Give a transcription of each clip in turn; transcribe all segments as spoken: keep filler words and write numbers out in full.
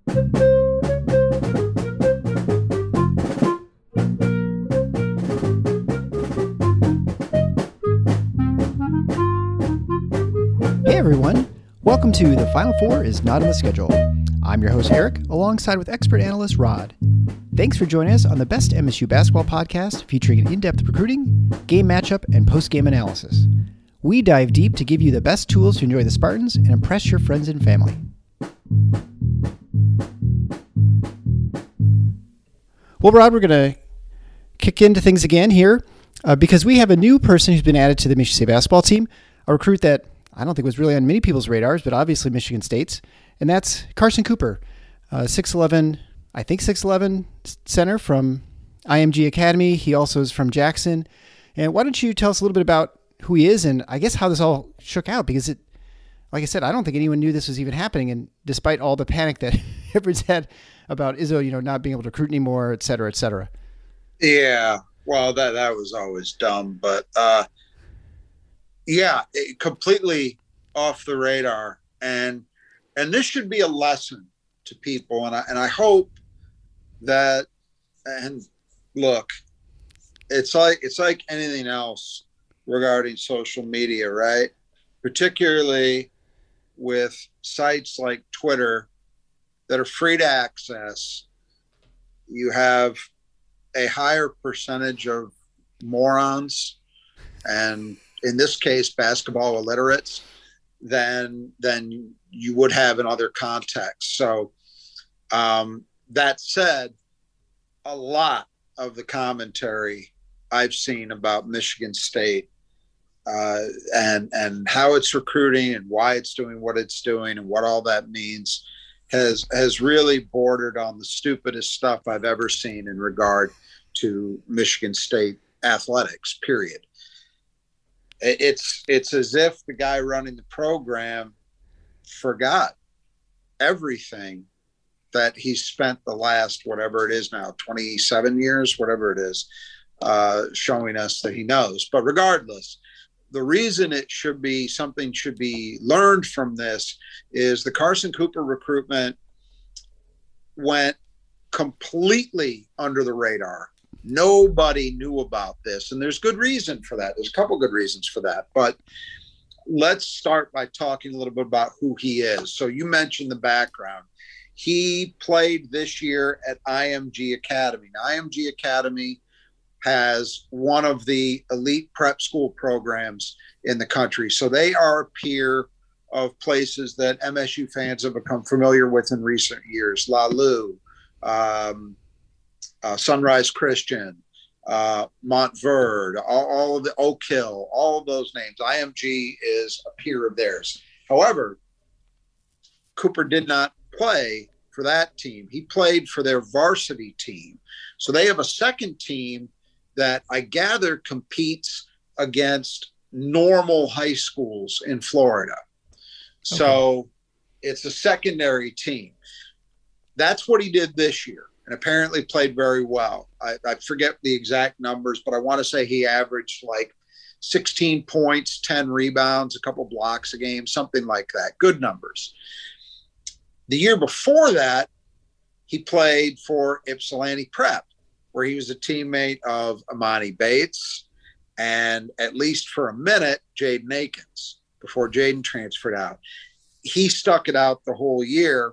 Hey everyone, welcome to The Final Four is Not on the Schedule. I'm your host Eric, alongside with expert analyst Rod. Thanks for joining us on the best M S U basketball podcast featuring in-depth recruiting, game matchup, and post-game analysis. We dive deep to give you the best tools to enjoy the Spartans and impress your friends and family. Well, Rod, we're going to kick into things again here uh, because we have a new person who's been added to the Michigan State basketball team, a recruit that I don't think was really on many people's radars, but obviously Michigan State's, and that's Carson Cooper, uh, six eleven, I think six eleven center from I M G Academy. He also is from Jackson. And why don't you tell us a little bit about who he is and I guess how this all shook out, because it, like I said, I don't think anyone knew this was even happening. And despite all the panic that everyone's had about Izzo, you know, not being able to recruit anymore, et cetera, et cetera. Yeah. Well, that, that was always dumb, but, uh, yeah, it, completely off the radar. And, and this should be a lesson to people. And I, and I hope that, and look, it's like, it's like anything else regarding social media, right? Particularly with sites like Twitter that are free to access. You have a higher percentage of morons and, in this case, basketball illiterates than than you would have in other contexts. So um, that said, a lot of the commentary I've seen about Michigan State uh, and and how it's recruiting and why it's doing what it's doing and what all that means has has really bordered on the stupidest stuff I've ever seen in regard to Michigan State athletics, period. It's it's as if the guy running the program forgot everything that he spent the last, whatever it is now, twenty-seven years, whatever it is, uh, showing us that he knows. But regardless, the reason it should be something should be learned from this is the Carson Cooper recruitment went completely under the radar. Nobody knew about this, and there's good reason for that. There's a couple good reasons for that, but let's start by talking a little bit about who he is. So you mentioned the background. He played this year at I M G Academy. Now, I M G Academy has one of the elite prep school programs in the country. So they are a peer of places that M S U fans have become familiar with in recent years. La Lu, um, Uh, Sunrise Christian, uh, Montverde, all, all of the Oak Hill, all of those names. I M G is a peer of theirs. However, Cooper did not play for that team. He played for their varsity team. So they have a second team that I gather competes against normal high schools in Florida. So okay. It's a secondary team. That's what he did this year. And apparently played very well. I, I forget the exact numbers, but I want to say he averaged like sixteen points, ten rebounds, a couple blocks a game, something like that. Good numbers. The year before that, he played for Ypsilanti Prep, where he was a teammate of Amani Bates and, at least for a minute, Jaden Akins, before Jaden transferred out. He stuck it out the whole year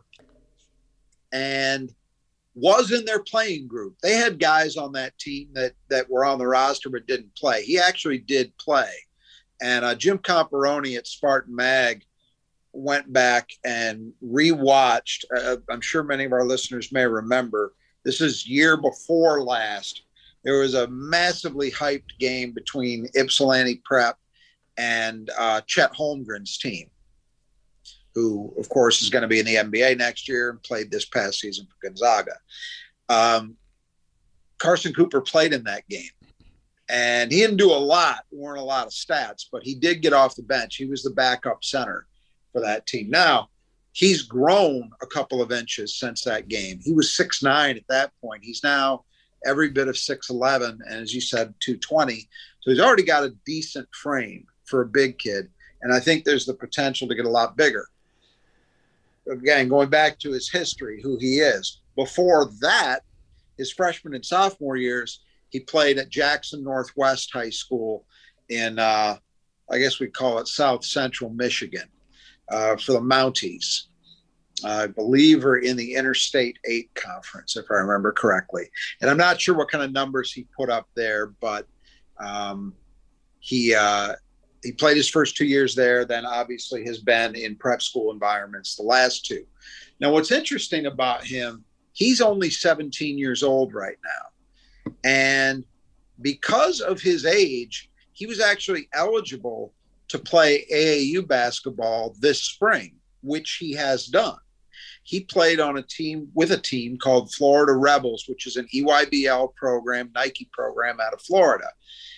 and was in their playing group. They had guys on that team that that were on the roster but didn't play. He actually did play. And uh, Jim Comparoni at Spartan Mag went back and rewatched. Uh, I'm sure many of our listeners may remember. This is year before last. There was a massively hyped game between Ypsilanti Prep and uh, Chet Holmgren's team, who, of course, is going to be in the N B A next year and played this past season for Gonzaga. Um, Carson Cooper played in that game. And he didn't do a lot. There weren't a lot of stats, but he did get off the bench. He was the backup center for that team. Now, he's grown a couple of inches since that game. He was six nine at that point. He's now every bit of six eleven, and as you said, two twenty. So he's already got a decent frame for a big kid. And I think there's the potential to get a lot bigger. again, going back to his history, who he is. Before that, his freshman and sophomore years, he played at Jackson Northwest High School in, uh, I guess we call it South Central Michigan, uh, for the Mounties. Uh, I believe are in the Interstate eight Conference, if I remember correctly. And I'm not sure what kind of numbers he put up there, but um, he uh, he played his first two years there, then obviously has been in prep school environments the last two. Now, what's interesting about him, he's only seventeen years old right now. And because of his age, he was actually eligible to play A A U basketball this spring, which he has done. He played on a team with a team called Florida Rebels, which is an E Y B L program, Nike program out of Florida.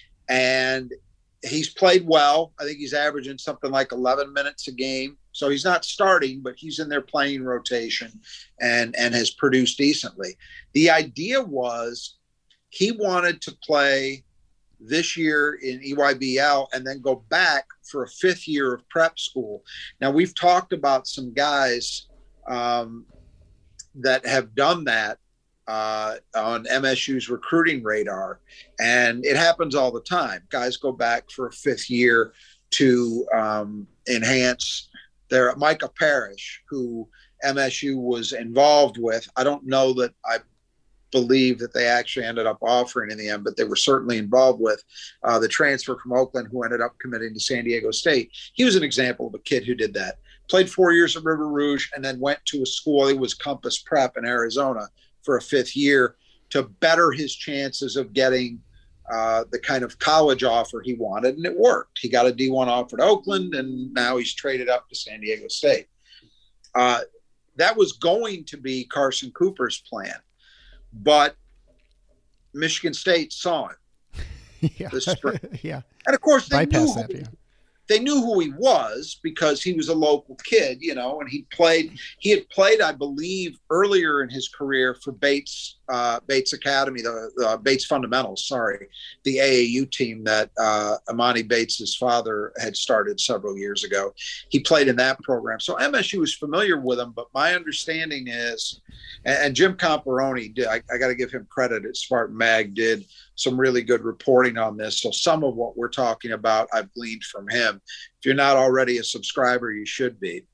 And he's played well. I think he's averaging something like eleven minutes a game. So he's not starting, but he's in their playing rotation and, and has produced decently. The idea was he wanted to play this year in E Y B L and then go back for a fifth year of prep school. Now, we've talked about some guys um, that have done that uh, on M S U's recruiting radar, and it happens all the time. Guys go back for a fifth year to um, enhance their Micah Parrish, who M S U was involved with. I don't know that I believe that they actually ended up offering in the end, but they were certainly involved with uh, the transfer from Oakland who ended up committing to San Diego State. He was an example of a kid who did that. Played four years at River Rouge and then went to a school, it was Compass Prep in Arizona, for a fifth year to better his chances of getting uh, the kind of college offer he wanted. And it worked. He got a D one offer at Oakland, and now he's traded up to San Diego State. Uh, that was going to be Carson Cooper's plan, but Michigan State saw it. yeah. This spring. yeah. And of course they Bypass knew, that, yeah. they knew who he was because he was a local kid, you know, and he played, he had played, I believe, earlier in his career for Bates, uh, Bates Academy, the uh, Bates Fundamentals, sorry, the A A U team that uh, Amani Bates' father had started several years ago. He played in that program. So M S U was familiar with him, but my understanding is, and, and Jim Comparoni did, I, I got to give him credit at Spartan Mag, did some really good reporting on this. So some of what we're talking about, I've gleaned from him. If you're not already a subscriber, you should be.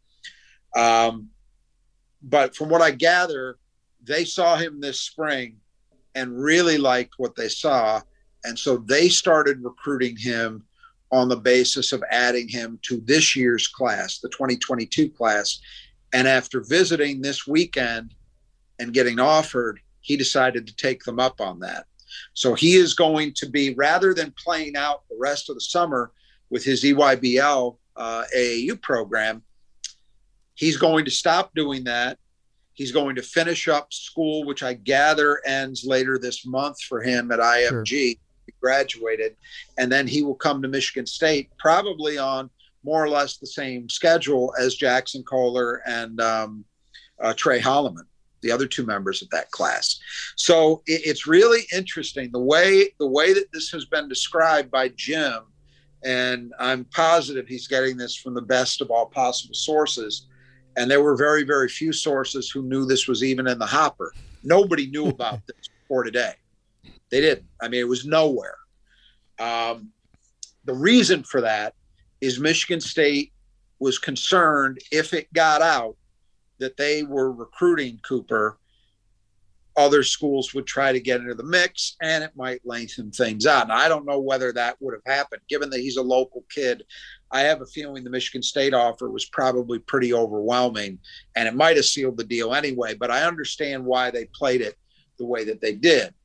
Um, but from what I gather, they saw him this spring and really liked what they saw. And so they started recruiting him on the basis of adding him to this year's class, the twenty twenty-two class. And after visiting this weekend and getting offered, he decided to take them up on that. So he is going to be, rather than playing out the rest of the summer with his E Y B L uh, A A U program, he's going to stop doing that. He's going to finish up school, which I gather ends later this month for him at I M G. Sure. He graduated, and then he will come to Michigan State, probably on more or less the same schedule as Jackson Kohler and um, uh, Trey Holloman, the other two members of that class. So it, it's really interesting the way the way that this has been described by Jim, and I'm positive he's getting this from the best of all possible sources. And there were very, very few sources who knew this was even in the hopper. Nobody knew about this before today. They didn't. I mean, it was nowhere. Um, the reason for that is Michigan State was concerned if it got out that they were recruiting Cooper, other schools would try to get into the mix and it might lengthen things out. And I don't know whether that would have happened. Given that he's a local kid, I have a feeling the Michigan State offer was probably pretty overwhelming and it might have sealed the deal anyway, but I understand why they played it the way that they did.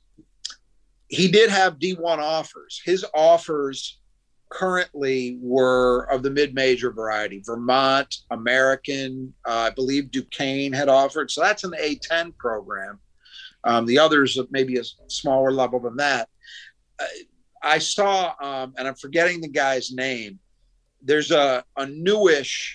He did have D one offers. His offers currently were of the mid-major variety. Vermont, American, uh, I believe Duquesne had offered. So that's an A ten program. Um, the others maybe a smaller level than that. Uh, I saw, um, and I'm forgetting the guy's name, there's a, a newish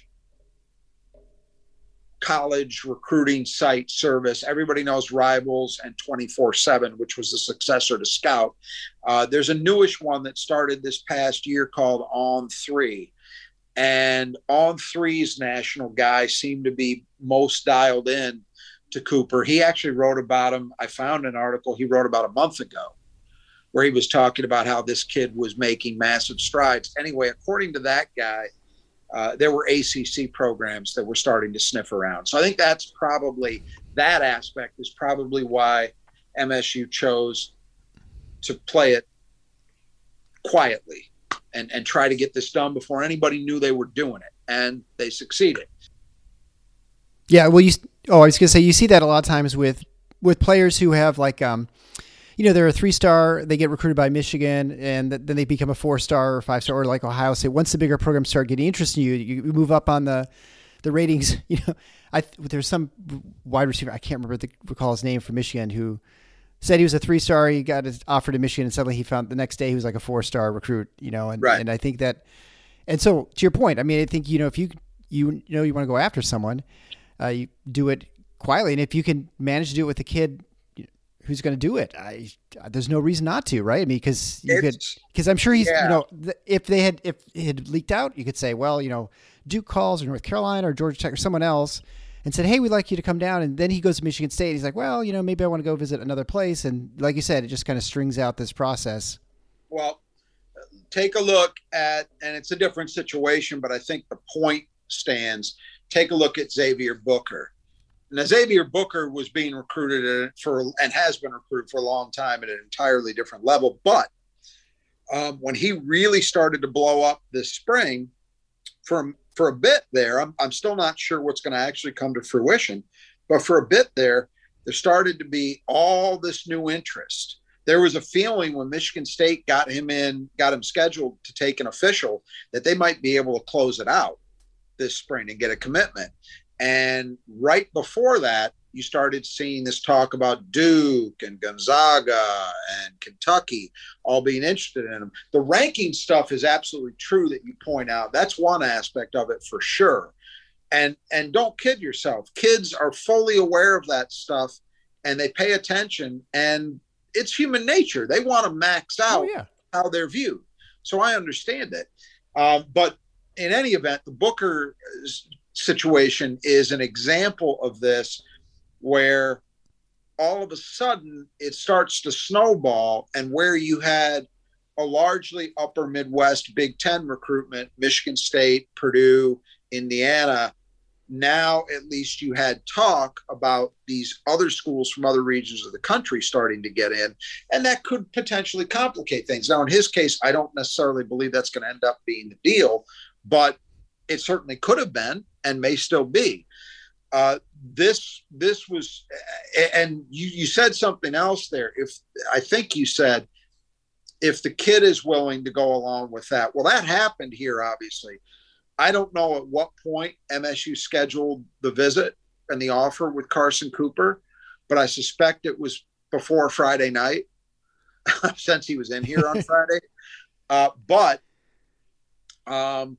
college recruiting site service. Everybody knows Rivals and twenty-four seven, which was the successor to Scout. Uh, there's a newish one that started this past year called On three. And On Three's national guy seemed to be most dialed in to Cooper. He actually wrote about him. I found an article he wrote about a month ago where he was talking about how this kid was making massive strides. Anyway, according to that guy, uh, there were A C C programs that were starting to sniff around. So I think that's probably, that aspect is probably why M S U chose to play it quietly and, and try to get this done before anybody knew they were doing it. And they succeeded. Yeah, well, you. Oh, I was gonna say you see that a lot of times with with players who have like, um, you know, they're a three star, they get recruited by Michigan, and th- then they become a four star or five star, or like Ohio State. Once the bigger programs start getting interest in you, you move up on the the ratings. You know, I there's some wide receiver, I can't remember the, recall his name, from Michigan, who said he was a three star. He got his offer to Michigan, and suddenly he found the next day he was like a four star recruit. You know, and right. and I think that, and so to your point, I mean, I think, you know, if you you know you want to go after someone. Uh, you do it quietly, and if you can manage to do it with a kid who's going to do it, I, there's no reason not to, right? I mean, because you could, because I'm sure he's, yeah. you know, th- if they had, if it had leaked out, you could say, well, you know, Duke calls, or North Carolina or Georgia Tech or someone else, and said, hey, we'd like you to come down, and then he goes to Michigan State. He's like, well, you know, maybe I want to go visit another place, and like you said, it just kind of strings out this process. Well, take a look at, and it's a different situation, but I think the point stands. Take a look at Xavier Booker. Now, Xavier Booker was being recruited for, and has been recruited for a long time at an entirely different level. But um, when he really started to blow up this spring, for, for a bit there, I'm, I'm still not sure what's going to actually come to fruition. But for a bit there, there started to be all this new interest. There was a feeling when Michigan State got him in, got him scheduled to take an official, that they might be able to close it out this spring and get a commitment. And right before that, you started seeing this talk about Duke and Gonzaga and Kentucky all being interested in him. The ranking stuff is absolutely true that you point out. That's one aspect of it for sure. And and don't kid yourself. Kids are fully aware of that stuff, and they pay attention, and it's human nature. They want to max out oh, yeah. how they're viewed. So I understand it. Uh, but in any event, the Booker situation is an example of this, where all of a sudden it starts to snowball, and where you had a largely upper Midwest Big Ten recruitment, Michigan State, Purdue, Indiana, now at least you had talk about these other schools from other regions of the country starting to get in, and that could potentially complicate things. Now, in his case, I don't necessarily believe that's going to end up being the deal, but it certainly could have been and may still be. Uh, this this was, and you, you said something else there. If I think you said, if the kid is willing to go along with that, well, that happened here, obviously. I don't know at what point M S U scheduled the visit and the offer with Carson Cooper, but I suspect it was before Friday night, since he was in here on Friday. Uh, but um,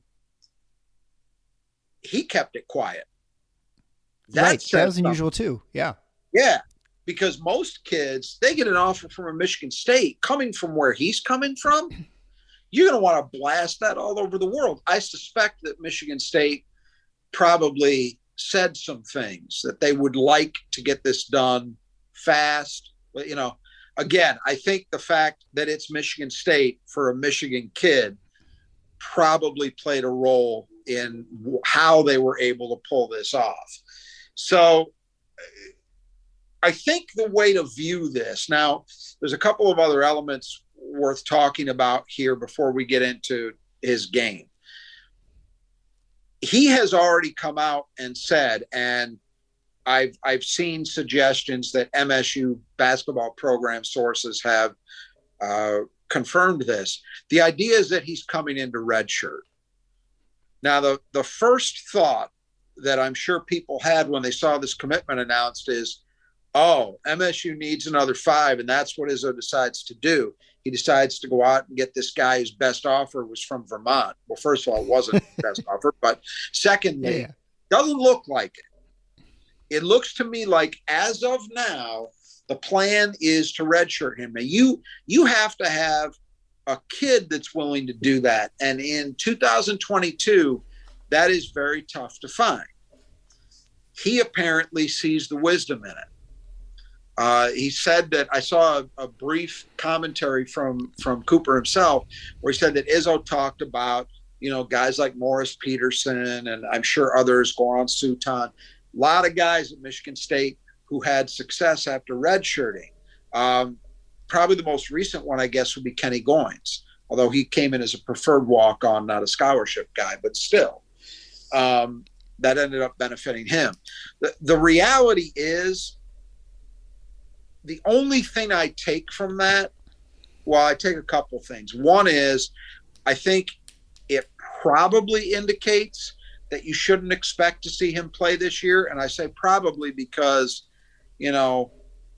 he kept it quiet. That right. That was unusual too. Yeah. Yeah. Because most kids, they get an offer from a Michigan State coming from where he's coming from. You're going to want to blast that all over the world. I suspect that Michigan State probably said some things that they would like to get this done fast. But, you know, again, I think the fact that it's Michigan State for a Michigan kid probably played a role in how they were able to pull this off. So I think the way to view this, now there's a couple of other elements worth talking about here before we get into his game. He has already come out and said, and I've I've seen suggestions that M S U basketball program sources have uh, confirmed this. The idea is that he's coming into redshirt. Now, the, the first thought that I'm sure people had when they saw this commitment announced is, oh, M S U needs another five, and that's what Izzo decides to do. He decides to go out and get this guy whose best offer was from Vermont. Well, first of all, it wasn't his best offer, but secondly, yeah. doesn't look like it. It looks to me like, as of now, the plan is to redshirt him. Now, you you have to have a kid that's willing to do that. And in two thousand twenty-two, that is very tough to find. He apparently sees the wisdom in it. Uh, he said that I saw a, a brief commentary from, from Cooper himself, where he said that Izzo talked about, you know, guys like Morris Peterson, and I'm sure others, Goran Suton, a lot of guys at Michigan State who had success after redshirting. Um, probably the most recent one, I guess, would be Kenny Goins, although he came in as a preferred walk-on, not a scholarship guy, but still. Um, that ended up benefiting him. The, the reality is, the only thing I take from that, well, I take a couple things. One is, I think it probably indicates that you shouldn't expect to see him play this year. And I say probably because, you know,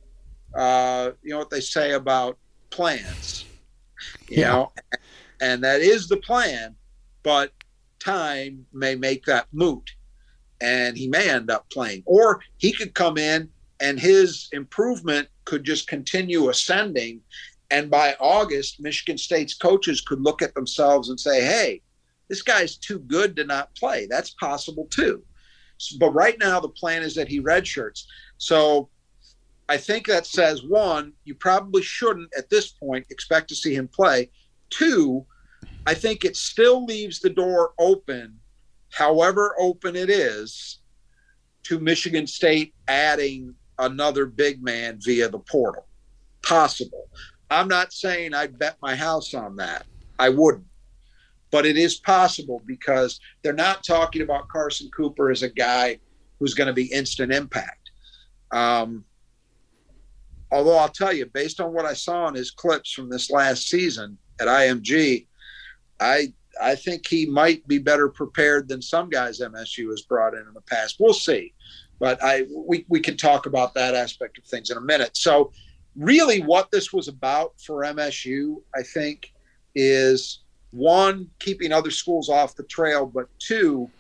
uh, you know what they say about plans, you yeah. know, and that is the plan, but time may make that moot. And he may end up playing, or he could come in and his improvement could just continue ascending. And by August, Michigan State's coaches could look at themselves and say, hey, this guy's too good to not play. That's possible too. So, but right now the plan is that he redshirts. So I think that says, one, you probably shouldn't at this point expect to see him play. Two, I think it still leaves the door open, however open it is, to Michigan State adding another big man via the portal. Possible. I'm not saying I'd bet my house on that. I wouldn't. But it is possible, because they're not talking about Carson Cooper as a guy who's going to be instant impact. Um, although I'll tell you, based on what I saw in his clips from this last season at I M G, I I think he might be better prepared than some guys M S U has brought in in the past. We'll see. But I we, we can talk about that aspect of things in a minute. So really what this was about for M S U, I think, is, one, keeping other schools off the trail, but two,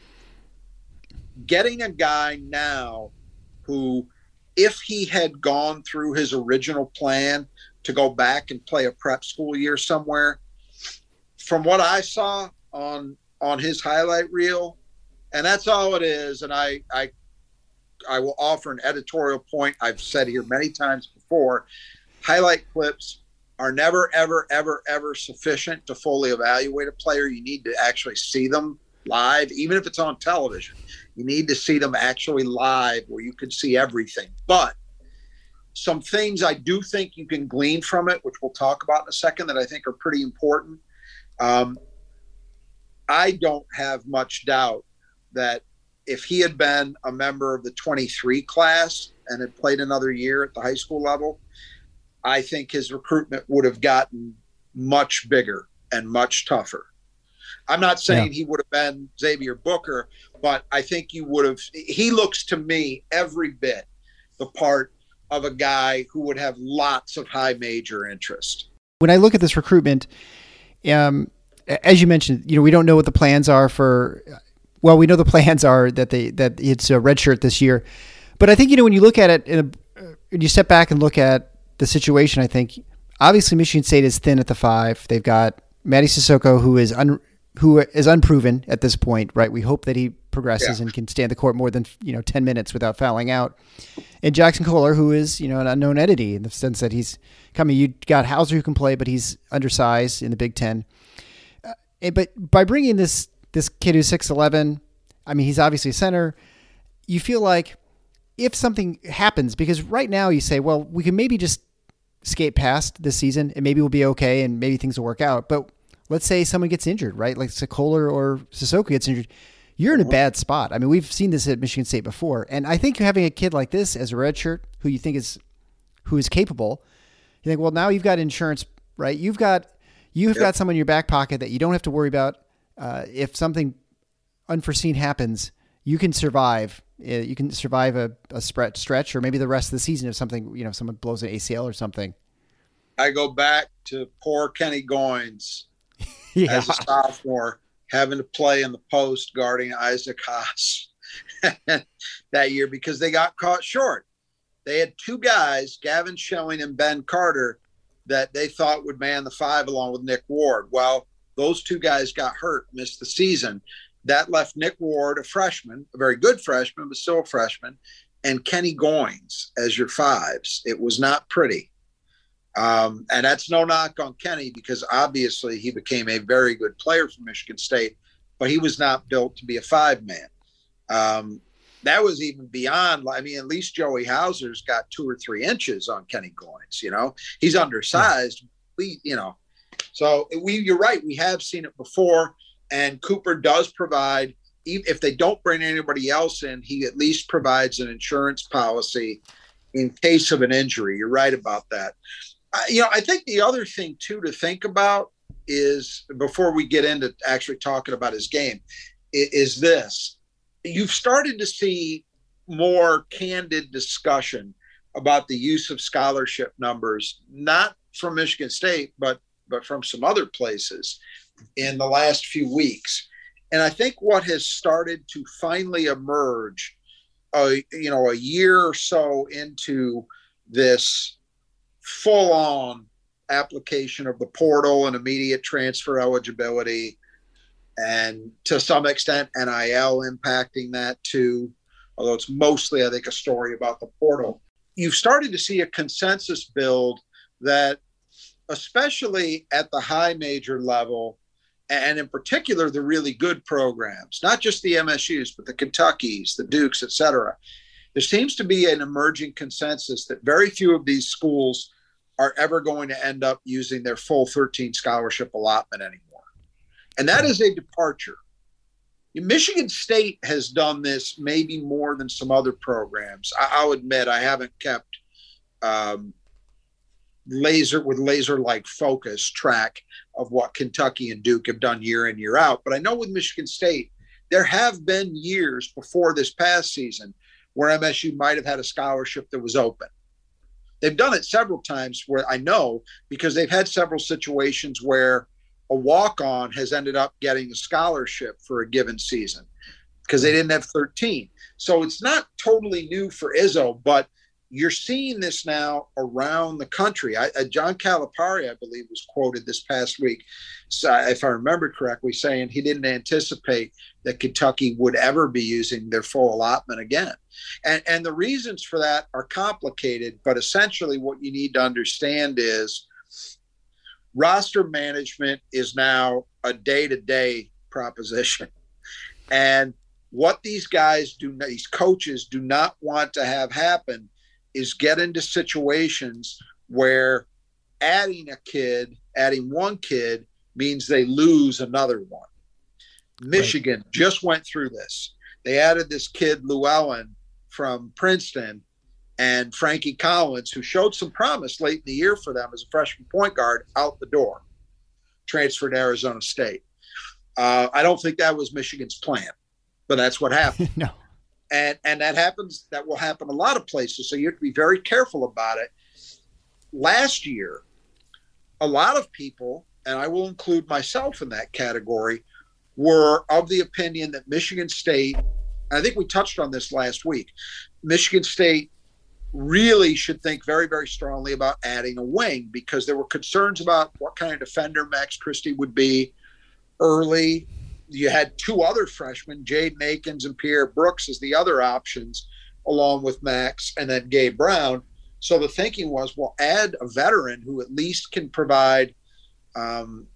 getting a guy now who, if he had gone through his original plan to go back and play a prep school year somewhere, from what I saw on on his highlight reel, and that's all it is, and I I I will offer an editorial point I've said here many times before, highlight clips are never, ever, ever, ever sufficient to fully evaluate a player. You need to actually see them live, even if it's on television. You need to see them actually live where you can see everything. But some things I do think you can glean from it, which we'll talk about in a second, that I think are pretty important. Um, I don't have much doubt that if he had been a member of the twenty-three class and had played another year at the high school level, I think his recruitment would have gotten much bigger and much tougher. I'm not saying yeah. he would have been Xavier Booker, but I think you would have. He looks to me every bit the part of a guy who would have lots of high major interest. When I look at this recruitment, um, as you mentioned, you know, we don't know what the plans are for. Well, we know the plans are that they that it's a redshirt this year, but I think, you know, when you look at it, in a, when you step back and look at the situation, I think obviously Michigan State is thin at the five. They've got Mady Sissoko, who is un, who is unproven at this point, right? We hope that he progresses yeah. and can stand the court more than, you know, ten minutes without fouling out. And Jackson Kohler, who is, you know, an unknown entity in the sense that he's coming. You got Hauser who can play, but he's undersized in the Big Ten. Uh, but by bringing this this kid who's six eleven, I mean, he's obviously a center. You feel like if something happens, because right now you say, well, we can maybe just skate past this season and maybe we'll be okay and maybe things will work out. But let's say someone gets injured, right? Like Kohler or Sissoko gets injured. You're in a bad spot. I mean, we've seen this at Michigan State before. And I think having a kid like this as a redshirt who you think is, who is capable, you think, well, now you've got insurance, right? You've got, you've yep. got someone in your back pocket that you don't have to worry about. Uh, if something unforeseen happens, you can survive. Uh, you can survive a, a spread, stretch or maybe the rest of the season if something, you know, someone blows an A C L or something. I go back to poor Kenny Goins yeah. as a sophomore, having to play in the post guarding Isaac Haas that year because they got caught short. They had two guys, Gavin Schelling and Ben Carter, that they thought would man the five along with Nick Ward. Well, those two guys got hurt, missed the season. That left Nick Ward, a freshman, a very good freshman, but still a freshman, and Kenny Goins as your fives. It was not pretty. Um, and that's no knock on Kenny, because obviously he became a very good player for Michigan State, but he was not built to be a five-man. Um, that was even beyond, I mean, at least Joey Hauser's got two or three inches on Kenny Goins, you know. He's undersized. We, you know, so we, you're right. We have seen it before, and Cooper does provide, even if they don't bring anybody else in, he at least provides an insurance policy in case of an injury. You're right about that. You know, I think the other thing, too, to think about is, before we get into actually talking about his game, is this. You've started to see more candid discussion about the use of scholarship numbers, not from Michigan State, but but from some other places in the last few weeks. And I think what has started to finally emerge, uh, you know, a year or so into this full-on application of the portal and immediate transfer eligibility, and to some extent N I L impacting that too, although it's mostly, I think, a story about the portal. You've started to see a consensus build that, especially at the high major level, and in particular the really good programs, not just the M S Us, but the Kentuckys, the Dukes, et cetera, there seems to be an emerging consensus that very few of these schools are ever going to end up using their full thirteen scholarship allotment anymore. And that is a departure. Michigan State has done this maybe more than some other programs. I, I'll admit I haven't kept um, laser with laser-like focus track of what Kentucky and Duke have done year in, year out. But I know with Michigan State, there have been years before this past season where M S U might have had a scholarship that was open. They've done it several times, where I know, because they've had several situations where a walk-on has ended up getting a scholarship for a given season because they didn't have thirteen. So it's not totally new for Izzo, but you're seeing this now around the country. I, uh, John Calipari, I believe, was quoted this past week, so if I remember correctly, saying he didn't anticipate that Kentucky would ever be using their full allotment again. And, and the reasons for that are complicated, but essentially what you need to understand is roster management is now a day-to-day proposition. And what these guys do, these coaches do not want to have happen is get into situations where adding a kid, adding one kid means they lose another one. Michigan right. just went through this. They added this kid, Llewellyn, from Princeton, and Frankie Collins, who showed some promise late in the year for them as a freshman point guard, out the door, transferred to Arizona State. Uh, I don't think that was Michigan's plan, but that's what happened. No. And and that happens, that will happen a lot of places. So you have to be very careful about it. Last year, a lot of people, and I will include myself in that category, were of the opinion that Michigan State, and I think we touched on this last week, Michigan State really should think very, very strongly about adding a wing, because there were concerns about what kind of defender Max Christie would be early. You had two other freshmen, Jaden Akins and Pierre Brooks, as the other options, along with Max, and then Gabe Brown. So the thinking was, well, add a veteran who at least can provide um,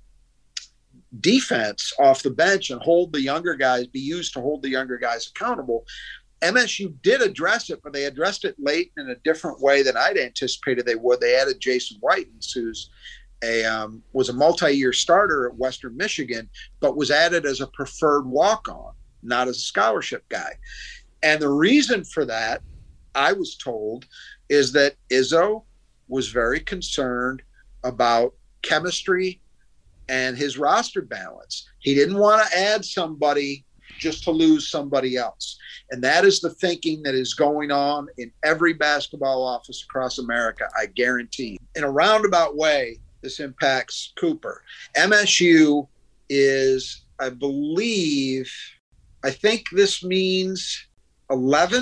defense off the bench and hold the younger guys, be used to hold the younger guys accountable. M S U did address it, but they addressed it late in a different way than I'd anticipated they would. They added Jason Whitens, who's a um, was a multi-year starter at Western Michigan, but was added as a preferred walk-on, not as a scholarship guy. And the reason for that, I was told, is that Izzo was very concerned about chemistry and his roster balance. He didn't want to add somebody just to lose somebody else. And that is the thinking that is going on in every basketball office across America, I guarantee. In a roundabout way, this impacts Cooper. M S U is, I believe, I think this means eleven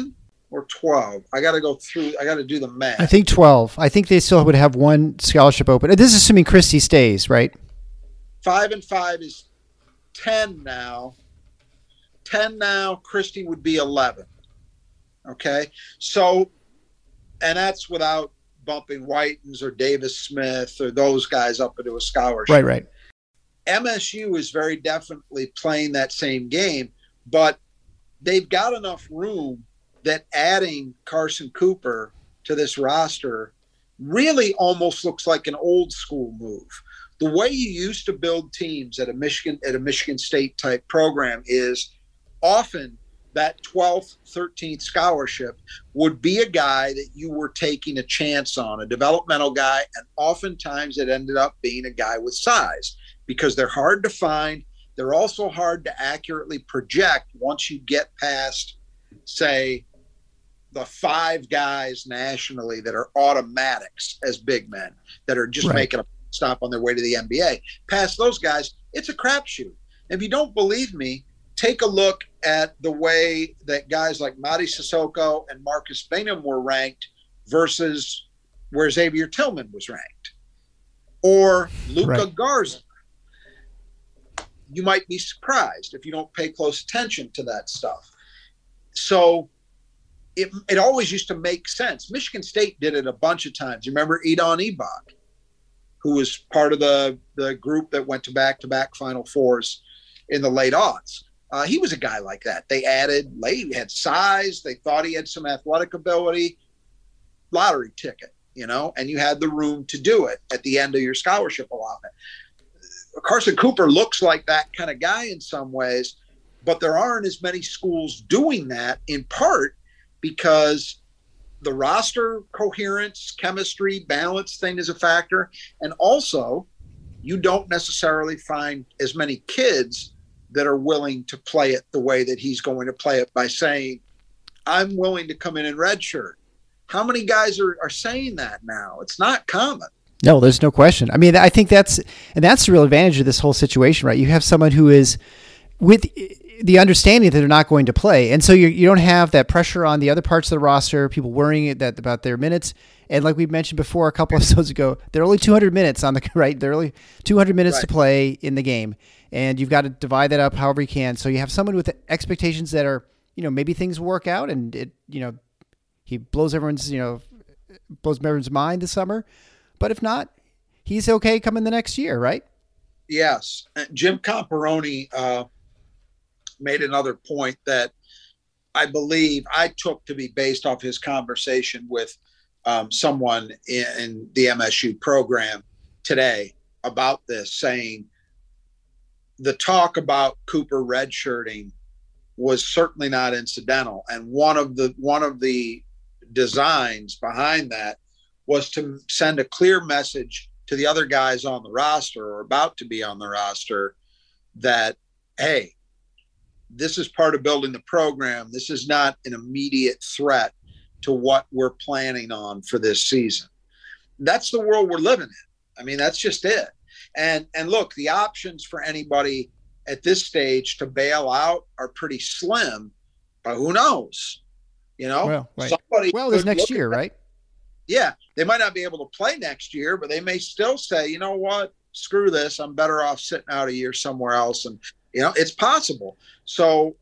or twelve. I got to go through. I got to do the math. I think twelve. I think they still would have one scholarship open. This is assuming Christie stays, right? Five and five is ten now. ten now. Christie would be eleven. Okay. So, and that's without bumping Whitens or Davis Smith or those guys up into a scholarship. Right, right. M S U is very definitely playing that same game, but they've got enough room that adding Carson Cooper to this roster really almost looks like an old school move. The way you used to build teams at a Michigan at a Michigan State type program is often that twelfth, thirteenth scholarship would be a guy that you were taking a chance on, a developmental guy, and oftentimes it ended up being a guy with size because they're hard to find. They're also hard to accurately project once you get past, say, the five guys nationally that are automatics as big men that are just right. making a stop on their way to the N B A. Past those guys, it's a crapshoot. If you don't believe me, take a look at the way that guys like Mady Sissoko and Marcus Bingham were ranked versus where Xavier Tillman was ranked. Or Luka right. Garza. You might be surprised if you don't pay close attention to that stuff. So it it always used to make sense. Michigan State did it a bunch of times. You remember Edon Ebok, who was part of the, the group that went to back-to-back Final Fours in the late aughts. Uh, he was a guy like that. They added, he had size. They thought he had some athletic ability. Lottery ticket, you know, and you had the room to do it at the end of your scholarship allotment. Carson Cooper looks like that kind of guy in some ways, but there aren't as many schools doing that, in part because the roster coherence, chemistry, balance thing is a factor. And also, you don't necessarily find as many kids that are willing to play it the way that he's going to play it by saying, I'm willing to come in in redshirt. How many guys are, are saying that now? It's not common. No, there's no question. I mean, I think that's, and that's the real advantage of this whole situation, right? You have someone who is with the understanding that they're not going to play. And so you you don't have that pressure on the other parts of the roster, people worrying that about their minutes. And like we mentioned before, a couple episodes ago, there are only two hundred minutes on the, right? There are only two hundred minutes right. to play in the game. And you've got to divide that up however you can. So you have someone with expectations that are, you know, maybe things work out and it, you know, he blows everyone's, you know, blows everyone's mind this summer. But if not, he's okay coming the next year, right? Yes. Jim Comparoni uh, made another point that I believe I took to be based off his conversation with um, someone in, in the M S U program today about this, saying the talk about Cooper redshirting was certainly not incidental. And one of the one of the designs behind that was to send a clear message to the other guys on the roster or about to be on the roster that, hey, this is part of building the program. This is not an immediate threat to what we're planning on for this season. That's the world we're living in. I mean, that's just it. And and look, the options for anybody at this stage to bail out are pretty slim, but who knows? You know, well, right. somebody well, there's next year, right? Yeah, they might not be able to play next year, but they may still say, you know what, screw this. I'm better off sitting out a year somewhere else. And, you know, it's possible. So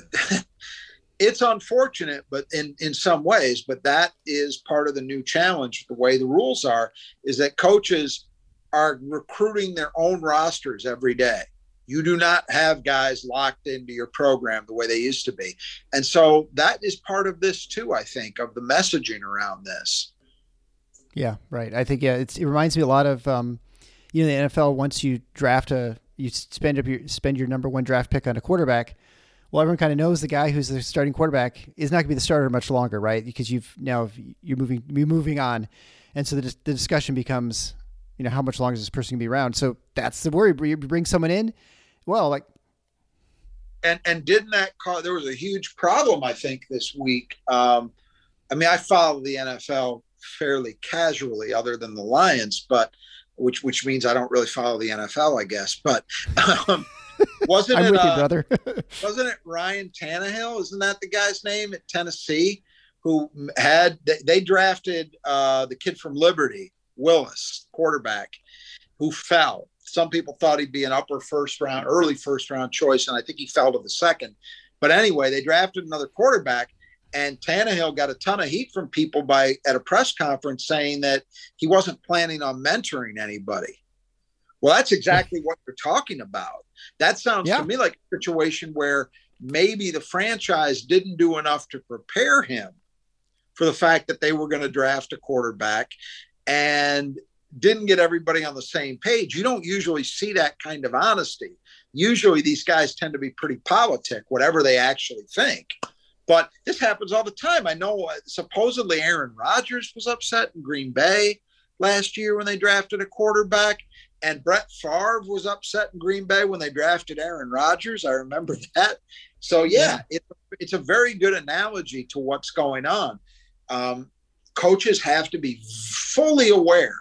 it's unfortunate, but in, in some ways, but that is part of the new challenge. The way the rules are is that coaches are recruiting their own rosters every day. You do not have guys locked into your program the way they used to be. And so that is part of this too, I think, of the messaging around this. Yeah, right. I think, yeah, it's, it reminds me a lot of, um, you know, the N F L, once you draft a, you spend up your, spend your number one draft pick on a quarterback. Well, everyone kind of knows the guy who's the starting quarterback is not going to be the starter much longer, right? Because you've now, you're moving, you're moving on. And so the, the discussion becomes, you know, how much longer is this person going to be around? So that's the worry. You bring someone in, well, like, and, and didn't that cause, there was a huge problem, I think, this week. Um, I mean, I follow the N F L fairly casually other than the Lions, but which, which means I don't really follow the N F L, I guess, but, um, wasn't I'm it, with uh, you, brother. wasn't it Ryan Tannehill? Isn't that the guy's name at Tennessee who had they, they drafted uh, the kid from Liberty, Willis, quarterback, who fell. Some people thought he'd be an upper first round, early first round choice, and I think he fell to the second. But anyway, they drafted another quarterback, and Tannehill got a ton of heat from people by at a press conference saying that he wasn't planning on mentoring anybody. Well, that's exactly what you're talking about. That sounds yeah. to me like a situation where maybe the franchise didn't do enough to prepare him for the fact that they were going to draft a quarterback and didn't get everybody on the same page. You don't usually see that kind of honesty. Usually these guys tend to be pretty politic, whatever they actually think. But this happens all the time. I know uh, supposedly Aaron Rodgers was upset in Green Bay last year when they drafted a quarterback, and Brett Favre was upset in Green Bay when they drafted Aaron Rodgers. I remember that. So, yeah, yeah. It, it's a very good analogy to what's going on. Um, coaches have to be fully aware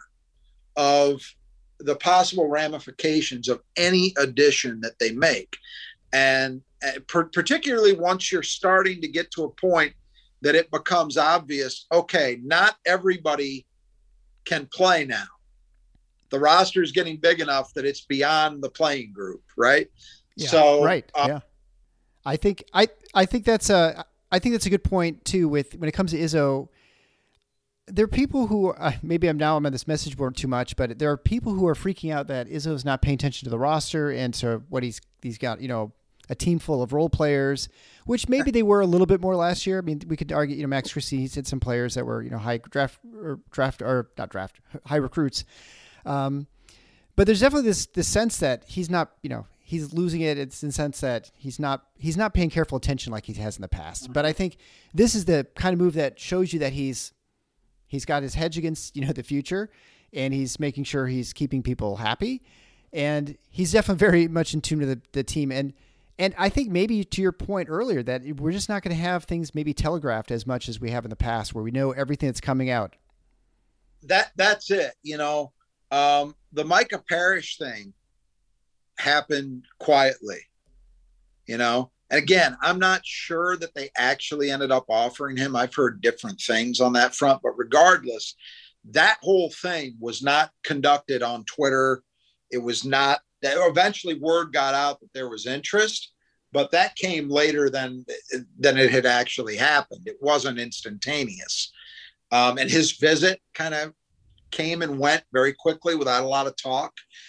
of the possible ramifications of any addition that they make. And uh, per- particularly once you're starting to get to a point that it becomes obvious, okay, not everybody can play now. The roster is getting big enough that it's beyond the playing group, right? Yeah, so, right. Um, yeah. I think, I, I think that's a, I think that's a good point too, with when it comes to Izzo. There are people who uh, maybe I'm now I'm on this message board too much, but there are people who are freaking out that Izzo's not paying attention to the roster and so what he's he's got, you know, a team full of role players, which maybe they were a little bit more last year. I mean, we could argue, you know, Max Christie, he's had some players that were, you know, high draft or draft or not draft, high recruits. Um, but there's definitely this this sense that he's not, you know, he's losing it. It's in the sense that he's not he's not paying careful attention like he has in the past. But I think this is the kind of move that shows you that he's He's got his hedge against, you know, the future, and he's making sure he's keeping people happy. And he's definitely very much in tune with the, the team. And, and I think maybe to your point earlier that we're just not going to have things maybe telegraphed as much as we have in the past, where we know everything that's coming out. That that's it. You know, um, the Micah Parrish thing happened quietly, you know, and again, I'm not sure that they actually ended up offering him. I've heard different things on that front, but regardless, that whole thing was not conducted on Twitter. It was not that eventually word got out that there was interest, but that came later than, than it had actually happened. It wasn't instantaneous. Um, and his visit kind of came and went very quickly without a lot of talk.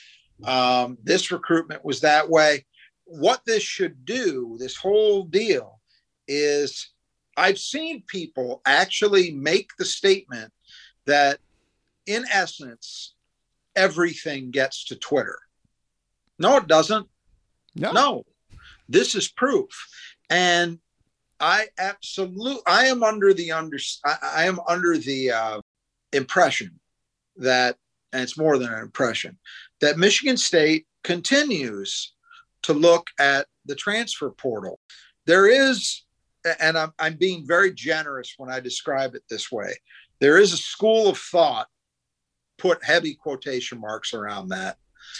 Um, this recruitment was that way. What this should do, this whole deal, is I've seen people actually make the statement that, in essence, everything gets to Twitter. No, it doesn't. No. No. This is proof. And I absolutely, I am under the under, I, I am under the uh, impression that, and it's more than an impression, that Michigan State continues to look at the transfer portal. There is, and I'm, I'm being very generous when I describe it this way, there is a school of thought, put heavy quotation marks around that,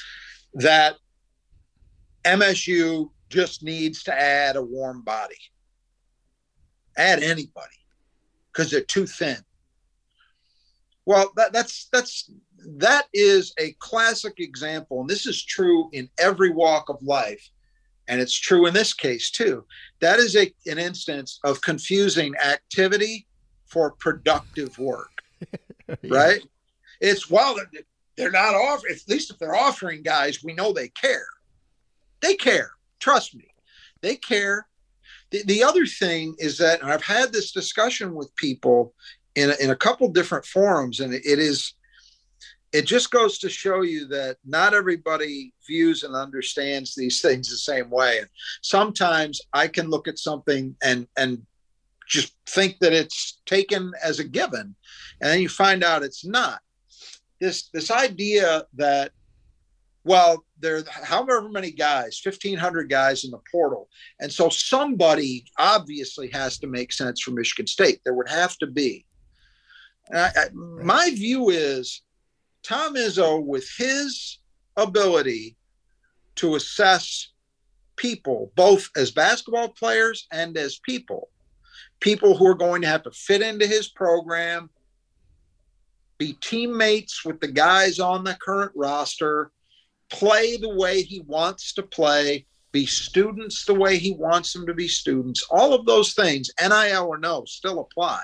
that M S U just needs to add a warm body. Add anybody, because they're too thin. Well, that, that's that's that is a classic example, and this is true in every walk of life, and it's true in this case too. That is a an instance of confusing activity for productive work, yeah. Right? It's well, they're, they're not offering. At least if they're offering guys, we know they care. They care. Trust me, they care. The, the other thing is that, and I've had this discussion with people in a, in a couple different forums, and it is, it just goes to show you that not everybody views and understands these things the same way. And sometimes I can look at something and and just think that it's taken as a given, and then you find out it's not. This this idea that, well, there are however many guys, fifteen hundred guys in the portal. And so somebody obviously has to make sense for Michigan State. There would have to be. And I, I, my view is Tom Izzo, with his ability to assess people, both as basketball players and as people, people who are going to have to fit into his program, be teammates with the guys on the current roster, play the way he wants to play, be students the way he wants them to be students. All of those things, N I L or no, still apply.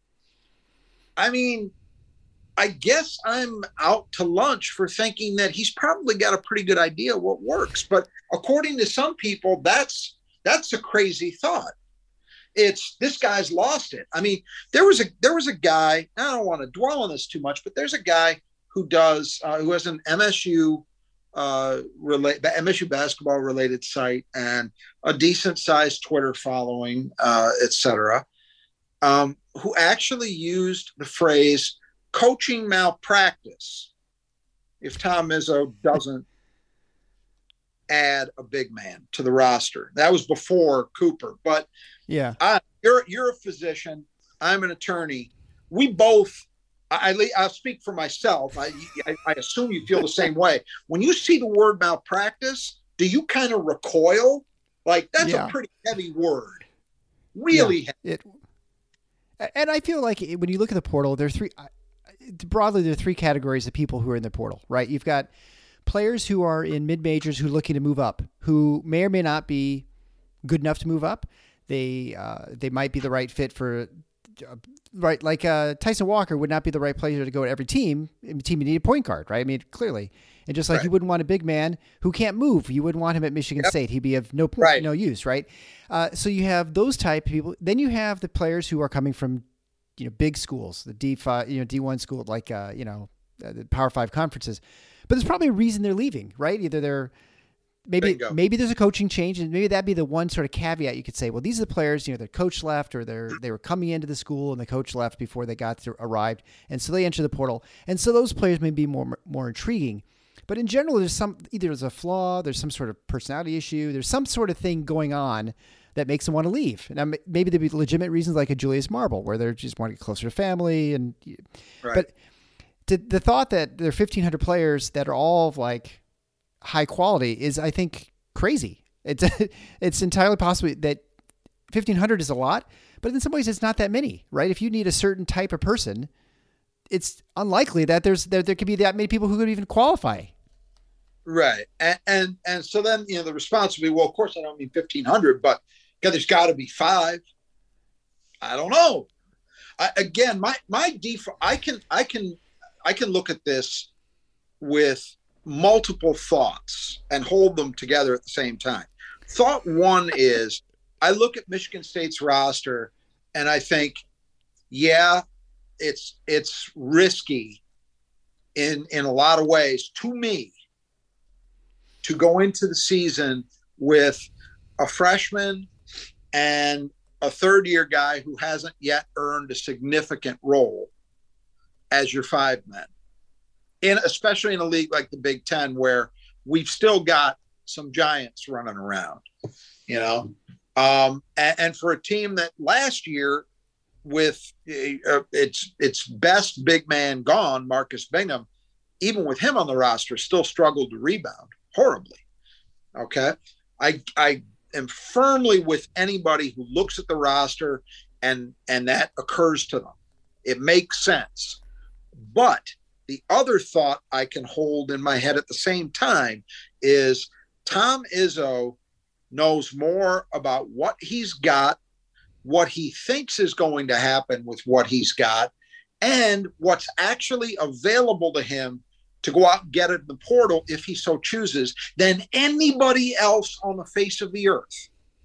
I mean, I guess I'm out to lunch for thinking that he's probably got a pretty good idea what works. But according to some people, that's that's a crazy thought. It's this guy's lost it. I mean, there was a there was a guy. I don't want to dwell on this too much, but there's a guy who does uh, who has an M S U uh, relate M S U basketball related site and a decent sized Twitter following, uh, et cetera. Um, who actually used the phrase coaching malpractice if Tom Izzo doesn't add a big man to the roster. That was before Cooper, but yeah, I, you're you're a physician. I'm an attorney. We both. I, I I'll speak for myself. I, I I assume you feel the same way. When you see the word malpractice, do you kind of recoil? Like that's yeah. a pretty heavy word. Really yeah, heavy. It, and I feel like when you look at the portal, there are three. Broadly, there are three categories of people who are in the portal, right? You've got players who are in mid-majors who are looking to move up, who may or may not be good enough to move up. They uh, they might be the right fit for, uh, right, like uh, Tyson Walker would not be the right player to go to every team. Every team you need a point guard, right? I mean, clearly. And just like right. you wouldn't want a big man who can't move, you wouldn't want him at Michigan yep. State. He'd be of no point, right. no use, right? Uh, so you have those type of people. Then you have the players who are coming from, you know, big schools, the D five, you know, D one school, like, uh, you know, uh, the Power Five conferences. But there's probably a reason they're leaving, right? Either they're maybe Bingo. maybe there's a coaching change, and maybe that'd be the one sort of caveat you could say. Well, these are the players, you know, their coach left, or they're they were coming into the school and the coach left before they got to, arrived, and so they enter the portal, and so those players may be more more intriguing. But in general, there's some either there's a flaw, there's some sort of personality issue, there's some sort of thing going on that makes them want to leave. Now, maybe there'd be legitimate reasons like a Julius Marble, where they're just want to get closer to family. And right. But the, the thought that there are fifteen hundred players that are all like high quality is, I think, crazy. It's it's entirely possible that fifteen hundred is a lot, but in some ways it's not that many, right? If you need a certain type of person, it's unlikely that there's there, there could be that many people who could even qualify. Right. And, and, and so then, you know, the response would be, well, of course I don't mean fifteen hundred, but God, there's got to be five. I don't know. I, again, my, my default, I can, I can, I can look at this with multiple thoughts and hold them together at the same time. Thought one is I look at Michigan State's roster and I think, yeah, it's, it's risky in, in a lot of ways to me to go into the season with a freshman and a third year guy who hasn't yet earned a significant role as your five men, in especially in a league like the Big Ten, where we've still got some giants running around, you know, um, and, and for a team that last year with uh, its, its best big man gone, Marcus Bingham, even with him on the roster, still struggled to rebound horribly. Okay. I, I am firmly with anybody who looks at the roster and, and that occurs to them. It makes sense. But the other thought I can hold in my head at the same time is Tom Izzo knows more about what he's got, what he thinks is going to happen with what he's got, and what's actually available to him to go out and get it in the portal if he so chooses, than anybody else on the face of the earth.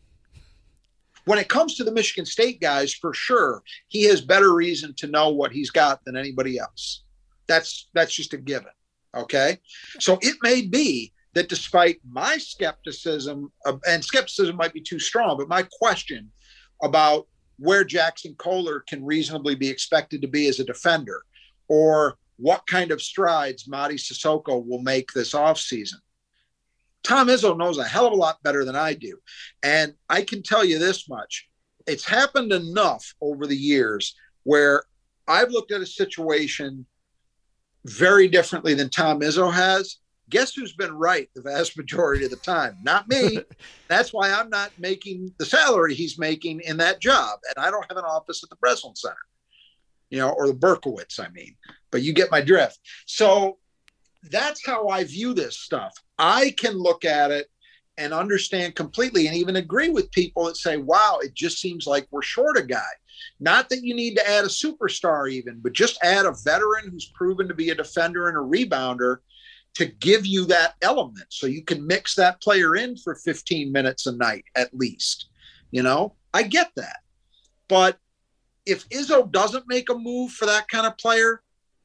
When it comes to the Michigan State guys, for sure, he has better reason to know what he's got than anybody else. That's that's just a given, okay? So it may be that despite my skepticism, uh, and skepticism might be too strong, but my question about where Jackson Kohler can reasonably be expected to be as a defender, or what kind of strides Mady Sissoko will make this offseason. Tom Izzo knows a hell of a lot better than I do. And I can tell you this much. It's happened enough over the years where I've looked at a situation very differently than Tom Izzo has, Guess who's been right the vast majority of the time? Not me. That's why I'm not making the salary he's making in that job. And I don't have an office at the Breslin Center, you know, or the Berkowitz, I mean, but you get my drift. So that's how I view this stuff. I can look at it and understand completely and even agree with people that say, wow, it just seems like we're short a guy. Not that you need to add a superstar even, but just add a veteran who's proven to be a defender and a rebounder to give you that element so you can mix that player in for fifteen minutes a night at least. You know, I get that. But if Izzo doesn't make a move for that kind of player,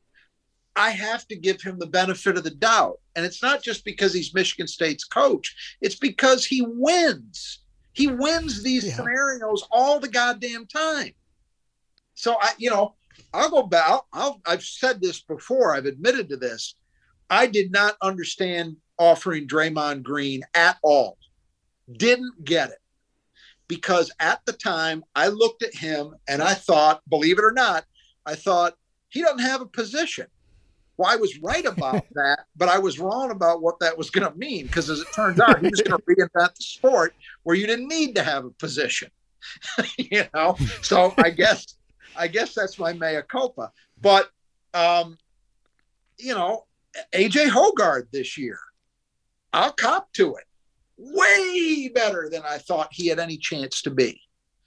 I have to give him the benefit of the doubt. And it's not just because he's Michigan State's coach. It's because he wins. He wins these yeah. scenarios all the goddamn time. So, I, you know, I'll go back. I'll, I'll, I've said this before. I've admitted to this. I did not understand offering Draymond Green at all. Didn't get it. Because at the time, I looked at him and I thought, believe it or not, I thought, he doesn't have a position. Well, I was right about that, but I was wrong about what that was going to mean. Because as it turns out, he was going to reinvent the sport where you didn't need to have a position. you know, so I guess I guess that's my mea culpa. But um, you know, A J Hoggard this year, I'll cop to it. Way better than I thought he had any chance to be.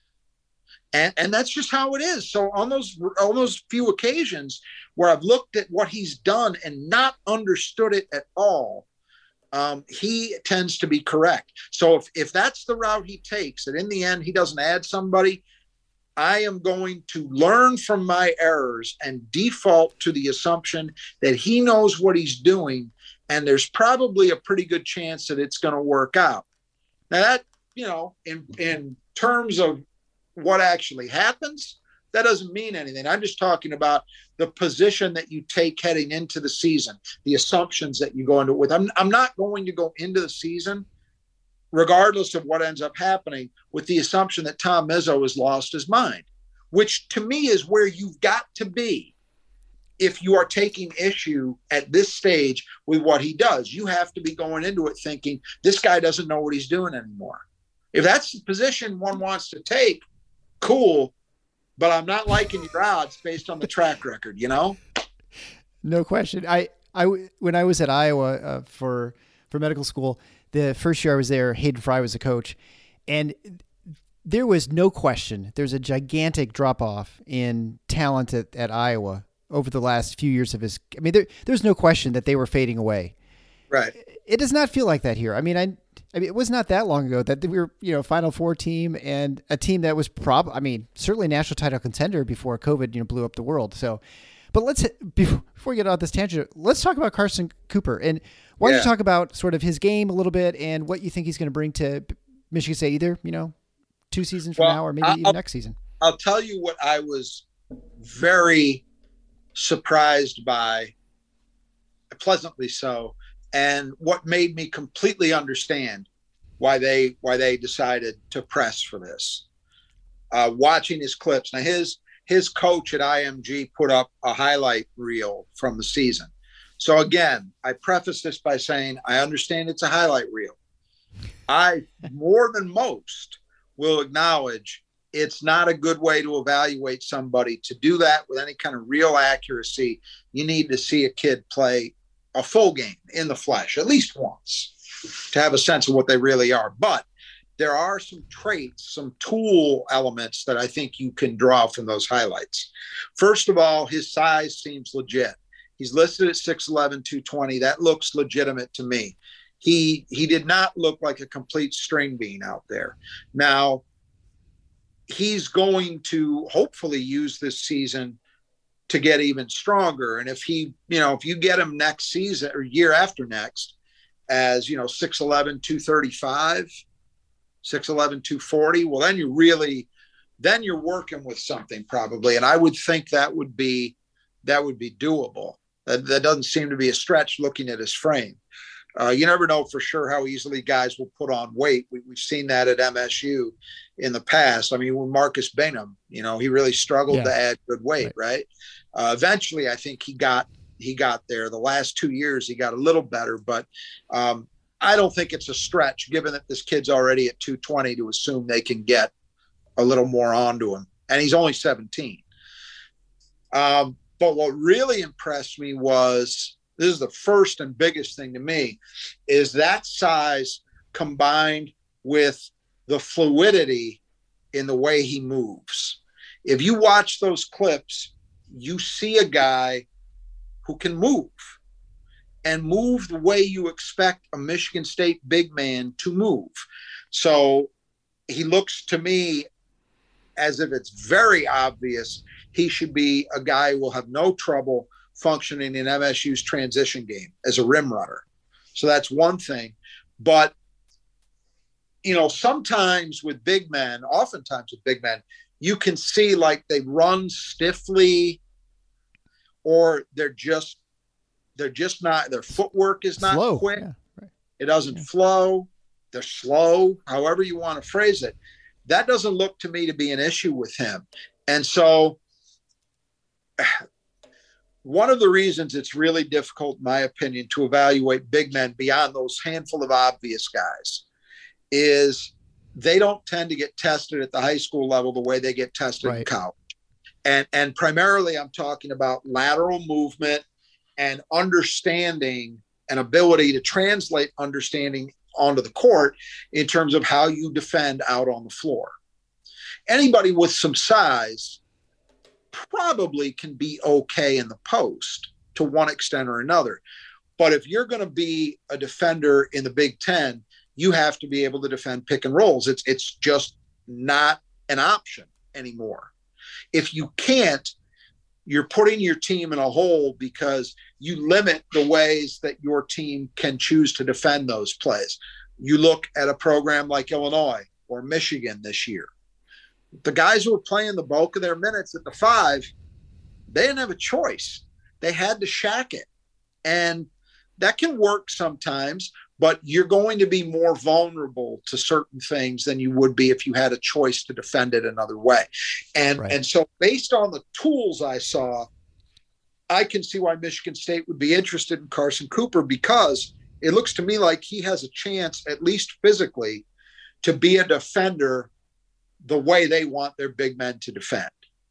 And and that's just how it is. So on those on those few occasions where I've looked at what he's done and not understood it at all, um, he tends to be correct. So if, if that's the route he takes, and in the end he doesn't add somebody, I am going to learn from my errors and default to the assumption that he knows what he's doing, and there's probably a pretty good chance that it's going to work out. Now that, you know, in in terms of what actually happens, that doesn't mean anything. I'm just talking about the position that you take heading into the season, the assumptions that you go into it with. I'm, I'm not going to go into the season, regardless of what ends up happening, with the assumption that Tom Izzo has lost his mind, which to me is where you've got to be. If you are taking issue at this stage with what he does, you have to be going into it thinking this guy doesn't know what he's doing anymore. If that's the position one wants to take, cool, but I'm not liking your odds based on the track record, you know? No question. I, I, when I was at Iowa uh, for, for medical school, the first year I was there, Hayden Fry was the coach, and there was no question. There's a gigantic drop off in talent at, at Iowa over the last few years of his. I mean, there, there's no question that they were fading away. Right. It does not feel like that here. I mean, I, I mean, it was not that long ago that we were, you know, Final Four team and a team that was prob, I mean, certainly national title contender before COVID, you know, blew up the world. So, but let's, before we get off this tangent, let's talk about Carson Cooper. And why don't yeah. you talk about sort of his game a little bit and what you think he's going to bring to Michigan State, either, you know, two seasons from well, now or maybe I'll, even next season? I'll tell you what I was very surprised by, pleasantly so, and what made me completely understand why they why they decided to press for this. Uh, watching his clips. Now, his his coach at I M G put up a highlight reel from the season. So again, I preface this by saying I understand it's a highlight reel. I, more than most, will acknowledge it's not a good way to evaluate somebody. To do that with any kind of real accuracy, you need to see a kid play a full game in the flesh, at least once, to have a sense of what they really are. But there are some traits, some tool elements that I think you can draw from those highlights. First of all, his size seems legit. He's listed at six eleven, two twenty. That looks legitimate to me. He he did not look like a complete string bean out there. Now, he's going to hopefully use this season to get even stronger. And if he, you know, if you get him next season or year after next as, you know, six eleven, two thirty-five, six eleven, two forty, well, then you really, then you're working with something probably. And I would think that would be, that would be doable. That, that doesn't seem to be a stretch looking at his frame. Uh, you never know for sure how easily guys will put on weight. We, we've seen that at M S U in the past. I mean, when Marcus Bingham, you know, he really struggled yeah. to add good weight, right? right? Uh, eventually, I think he got he got there. The last two years, he got a little better, but um, I don't think it's a stretch, given that this kid's already at two twenty, to assume they can get a little more onto him. And he's only seventeen. Um, but what really impressed me was, this is the first and biggest thing to me, is that size combined with the fluidity in the way he moves. If you watch those clips, you see a guy who can move and move the way you expect a Michigan State big man to move. So he looks to me as if it's very obvious he should be a guy who will have no trouble functioning in M S U's transition game as a rim runner. So that's one thing. But, you know, sometimes with big men, oftentimes with big men, you can see like they run stiffly, or they're just, they're just not, their footwork is not Slow. quick. Yeah, right. It doesn't Yeah. flow. They're slow, however you want to phrase it. That doesn't look to me to be an issue with him. And so one of the reasons it's really difficult, in my opinion, to evaluate big men beyond those handful of obvious guys is they don't tend to get tested at the high school level the way they get tested Right. in college. And, and primarily I'm talking about lateral movement and understanding and ability to translate understanding onto the court in terms of how you defend out on the floor. Anybody with some size probably can be okay in the post to one extent or another. But if you're going to be a defender in the Big Ten, you have to be able to defend pick and rolls. It's, it's just not an option anymore. If you can't, you're putting your team in a hole because you limit the ways that your team can choose to defend those plays. You look at a program like Illinois or Michigan this year. The guys who were playing the bulk of their minutes at the five, they didn't have a choice. They had to shack it. And that can work sometimes, but you're going to be more vulnerable to certain things than you would be if you had a choice to defend it another way. And, Right. and so based on the tools I saw, I can see why Michigan State would be interested in Carson Cooper, because it looks to me like he has a chance, at least physically, to be a defender the way they want their big men to defend.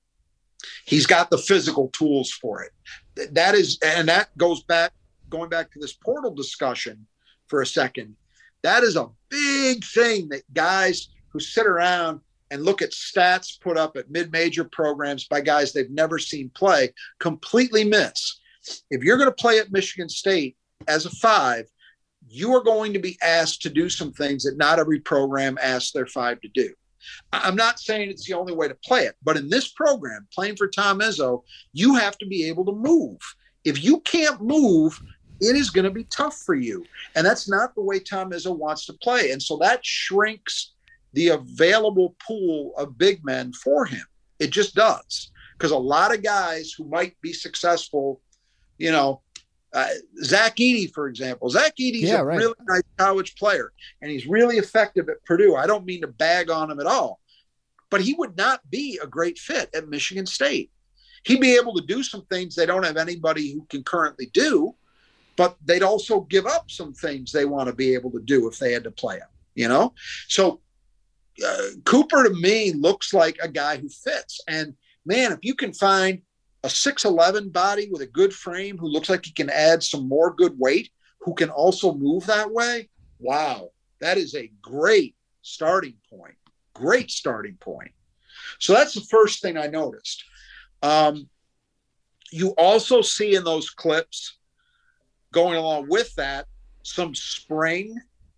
He's got the physical tools for it. That is, and that goes back, going back to this portal discussion for a second. That is a big thing that guys who sit around and look at stats put up at mid-major programs by guys they've never seen play completely miss. If you're going to play at Michigan State as a five, you are going to be asked to do some things that not every program asks their five to do. I'm not saying it's the only way to play it, but in this program, playing for Tom Izzo, you have to be able to move. If you can't move, it is going to be tough for you. And that's not the way Tom Izzo wants to play. And so that shrinks the available pool of big men for him. It just does. Because a lot of guys who might be successful, you know, Uh, Zach Edey, for example. Zach Edey's Yeah, a right. really nice college player, and he's really effective at Purdue. I don't mean to bag on him at all, but he would not be a great fit at Michigan State. He'd be able to do some things they don't have anybody who can currently do, but they'd also give up some things they want to be able to do if they had to play him, you know? So uh, Cooper, to me, looks like a guy who fits. And, man, if you can find a six eleven body with a good frame who looks like he can add some more good weight, who can also move that way, wow, that is a great starting point. Great starting point. So that's the first thing I noticed. Um, you also see in those clips, going along with that, some spring.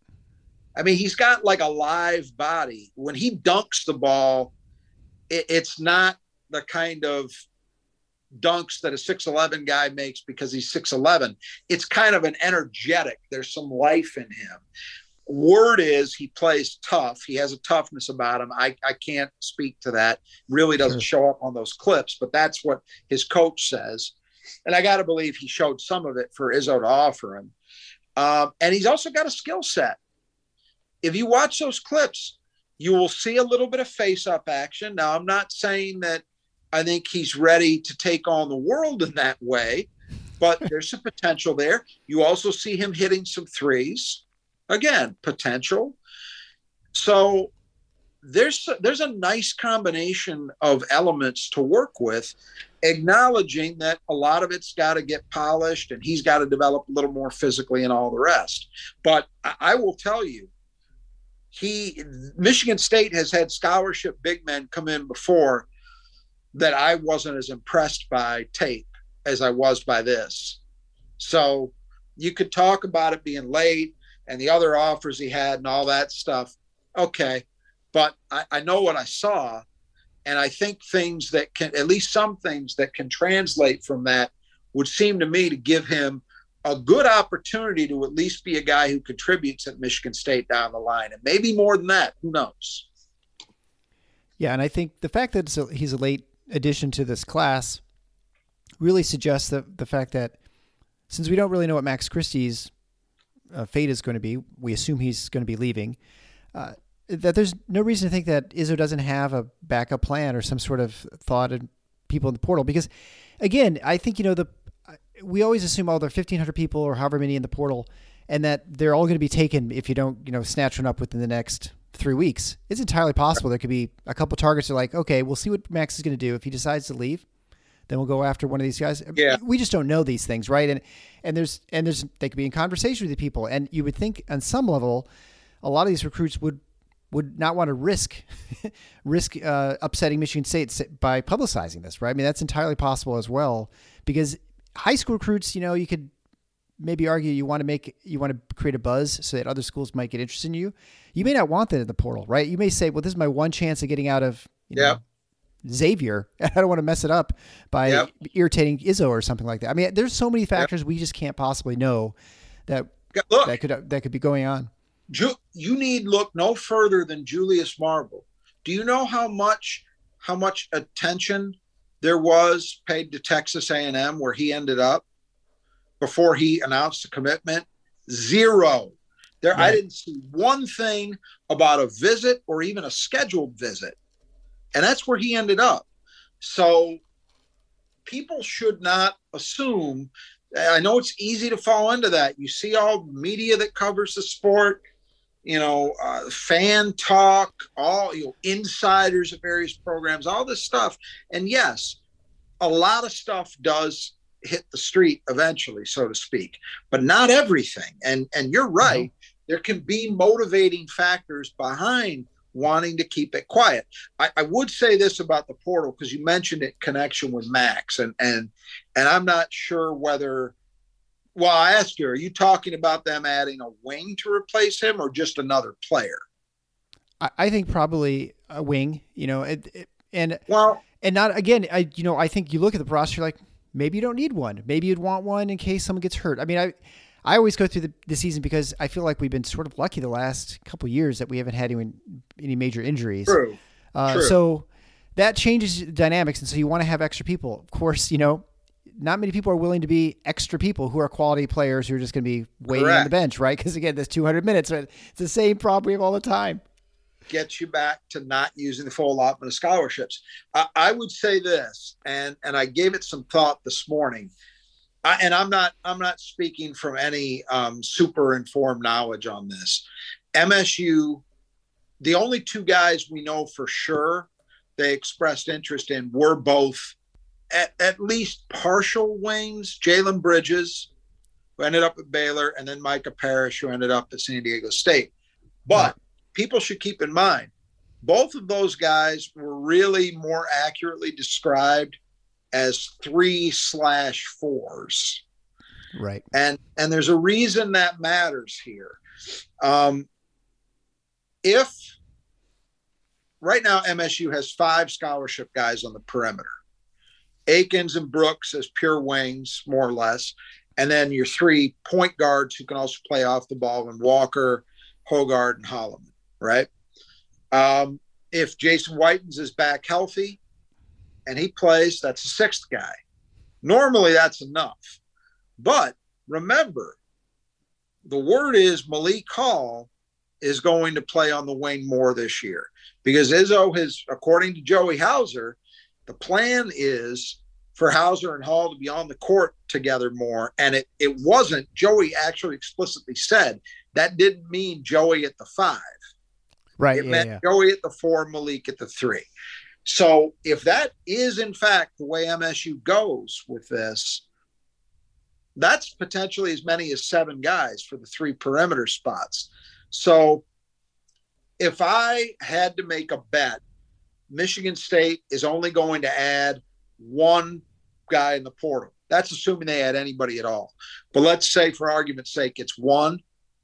I mean, he's got like a live body. When he dunks the ball, it, it's not the kind of dunks that a six eleven guy makes because he's six eleven. It's kind of an energetic. There's some life in him. Word is he plays tough. He has a toughness about him. I, I can't speak to that. Really doesn't Sure. show up on those clips, but that's what his coach says. And I got to believe he showed some of it for Izzo to offer him. Um, and he's also got a skill set. If you watch those clips, you will see a little bit of face-up action. Now, I'm not saying that I think he's ready to take on the world in that way, but there's some potential there. You also see him hitting some threes. Again, potential. So there's there's a nice combination of elements to work with, acknowledging that a lot of it's got to get polished and he's got to develop a little more physically and all the rest. But I, I will tell you, he Michigan State has had scholarship big men come in before that I wasn't as impressed by tape as I was by this. So you could talk about it being late and the other offers he had and all that stuff. Okay. But I, I know what I saw, and I think things that can, at least some things that can translate from that would seem to me to give him a good opportunity to at least be a guy who contributes at Michigan State down the line. And maybe more than that, who knows? Yeah, and I think the fact that he's a late addition to this class really suggests that the fact that since we don't really know what Max Christie's uh, fate is going to be, we assume he's going to be leaving, uh, that there's no reason to think that Izzo doesn't have a backup plan or some sort of thought and people in the portal. Because, again, I think, you know, the we always assume, oh, there are fifteen hundred people or however many in the portal, and that they're all going to be taken if you don't, you know, snatch one up within the next three weeks. It's entirely possible there could be a couple targets that are like, okay, we'll see what Max is going to do. If he decides to leave, then we'll go after one of these guys. Yeah. We just don't know these things, right? And and there's and there's they could be in conversation with the people, and you would think on some level, a lot of these recruits would would not want to risk risk uh, upsetting Michigan State by publicizing this, right? I mean, that's entirely possible as well, because high school recruits, you know, you could maybe argue you want to make you want to create a buzz so that other schools might get interested in you. You may not want that in the portal, right? You may say, well, this is my one chance of getting out of you yeah. know, Xavier. I don't want to mess it up by yep. irritating Izzo or something like that. I mean, there's so many factors yep. we just can't possibly know that Look, that could that could be going on. Ju- you need look no further than Julius Marble. Do you know how much how much attention there was paid to Texas A and M where he ended up before he announced a commitment? Zero. There, right. I didn't see one thing about a visit or even a scheduled visit, and that's where he ended up. So people should not assume. I know it's easy to fall into that. You see all media that covers the sport, you know, uh, fan talk, all, you know, insiders of various programs, all this stuff. And yes, a lot of stuff does hit the street eventually, so to speak, but not everything. And, and you're right. Mm-hmm. There can be motivating factors behind wanting to keep it quiet. I, I would say this about the portal, because you mentioned it in connection with Max, and, and, and I'm not sure whether, well, I ask you, are you talking about them adding a wing to replace him or just another player? I, I think probably a wing, you know, it, it, and, well, and not again, I, you know, I think you look at the roster, like maybe you don't need one. Maybe you'd want one in case someone gets hurt. I mean, I, I always go through the, the season because I feel like we've been sort of lucky the last couple of years that we haven't had any, any major injuries. True. Uh, True. So that changes the dynamics. And so you want to have extra people. Of course, you know, not many people are willing to be extra people who are quality players who are just going to be waiting Correct. on the bench, right? Because again, there's two hundred minutes. Right? It's the same problem we have all the time. Gets you back to not using the full allotment of scholarships. I, I would say this, and and I gave it some thought this morning. I, and I'm not I'm not speaking from any um, super informed knowledge on this. M S U, the only two guys we know for sure they expressed interest in were both at, at least partial wings. Jalen Bridges, who ended up at Baylor, and then Micah Parrish, who ended up at San Diego State. But right. people should keep in mind, both of those guys were really more accurately described as three slash fours. Right. And, and there's a reason that matters here. Um, if right now M S U has five scholarship guys on the perimeter, Akins and Brooks as pure wings, more or less. And then your three point guards who can also play off the ball, and Walker, Hogard, and Holloman, right? Um, if Jason Whitens is back healthy and he plays, that's a sixth guy. Normally that's enough. But remember, the word is Malik Hall is going to play on the wing more this year, because Izzo has, according to Joey Hauser, the plan is for Hauser and Hall to be on the court together more. And it, it wasn't, Joey actually explicitly said that didn't mean Joey at the five. Right. It yeah, meant yeah. Joey at the four, Malik at the three. So if that is in fact the way M S U goes with this, that's potentially as many as seven guys for the three perimeter spots. So if I had to make a bet, Michigan State is only going to add one guy in the portal. That's assuming they add anybody at all. But let's say, for argument's sake, it's one.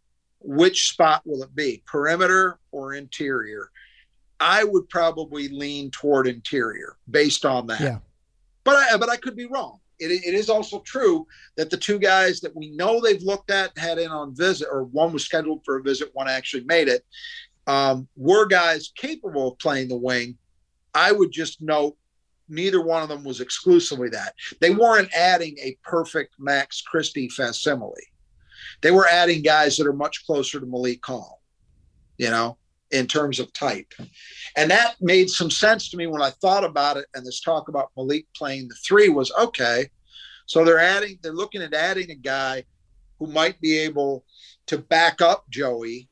Which spot will it be, perimeter or interior? I would probably lean toward interior based on that. Yeah. But I, but I could be wrong. It, it is also true that the two guys that we know they've looked at, had in on visit, or one was scheduled for a visit, one actually made it, um, were guys capable of playing the wing. I would just note neither one of them was exclusively that. They weren't adding a perfect Max Christie facsimile. They were adding guys that are much closer to Malik Hall, you know, in terms of type. And that made some sense to me when I thought about it. And this talk about Malik playing the three was okay. So they're adding, they're looking at adding a guy who might be able to back up Joey